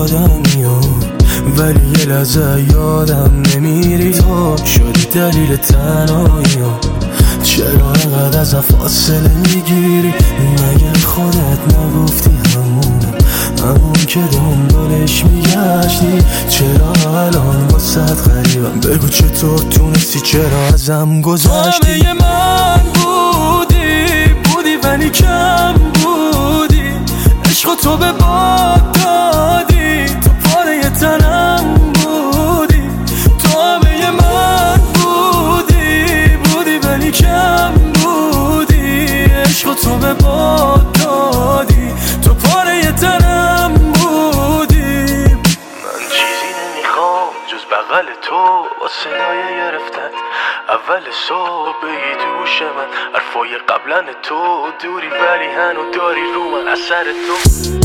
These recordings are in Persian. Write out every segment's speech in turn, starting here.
آدمیو، ولی یه لحظه یادم نمیری. تو شدی دلیل تنهاییو، چرا اینقدر ازم فاصله میگیری؟ مگه خودت نگفتی همون که دنبالش میگشتی؟ چرا الان واسه غریبم؟ بگو چطور تونستی، چرا ازم گذشتی؟ همه من بودی ولی کم بودی، عشق تو به باد دادی، تو پاره تنم بودی. تو همه من بودی ولی کم بودی، عشق تو به باد دادی، تو پاره تنم بودی. من چیزی نمیخوام جز بغل تو با صدای گرفتت اول صبح بگی تو گوش من حرفای قبلن تو دوری، ولی هنو داری رو من اثر تو.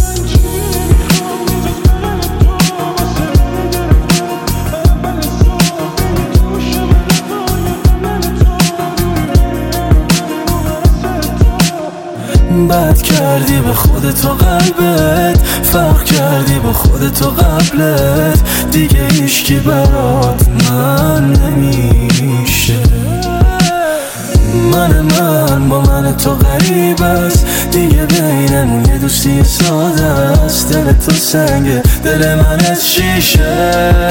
بد کردی به خودت و قلبت، فرق کردی با خودت و قبلت، دیگه هیچکی برات من نمیشه. من با من تو غریب است، دیگه بینمون یه دوستی ساده است. دل تو سنگه، دل من از شیشه.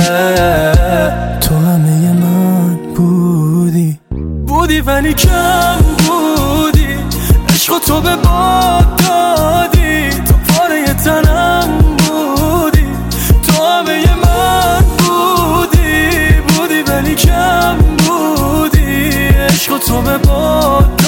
تو همه من بودی ولی کم بودی، عشق تو به باد دادی، تو پاره تنم بودی. تو همه من بودی ولی کم بودی، عشق تو به باد